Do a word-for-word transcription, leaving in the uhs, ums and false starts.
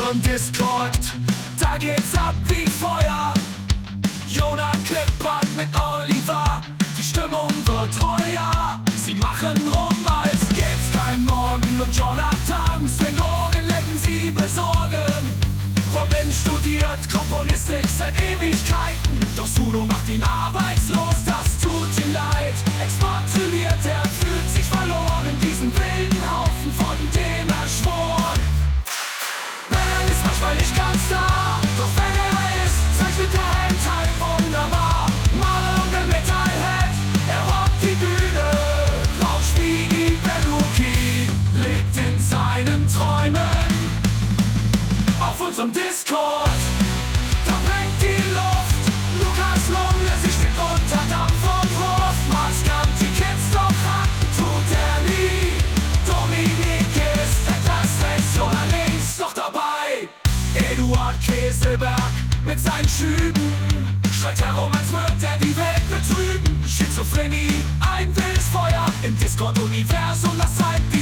unserem Discord, da geht's ab wie Feuer. Jonah klippert mit Oliver, die Stimmung wird teuer. Sie machen rum, als gäb's kein Morgen, und Jonathans Phänomen lecken sie besorgen. Robin studiert Komponistik seit Ewigkeiten, doch Sudo macht ihn arbeitslos, das tut ihm leid. Exportiert, er fühlt sich verloren in diesem wilden Haufen, von dem er schwor. Ben ist manchmal nicht ganz da, doch wenn er ist, zeichnet der Hentai wunderbar. Marlon der Metalhead, er rockt die Bühne, rauscht wie Iberuki, lebt in seinen Träumen auf unserem Discord. Da brennt die Luft, Lukas Lunge, sie steht unter Dampf und Wurf. Maskant, die Kids doch hacken, tut er nie. Dominik ist etwas rechts oder links noch dabei. Eduard Keselberg mit seinen Schüben schreit herum, als würde er die Welt betrüben. Schizophrenie, ein wildes Feuer im Discord-Universum, das zeigt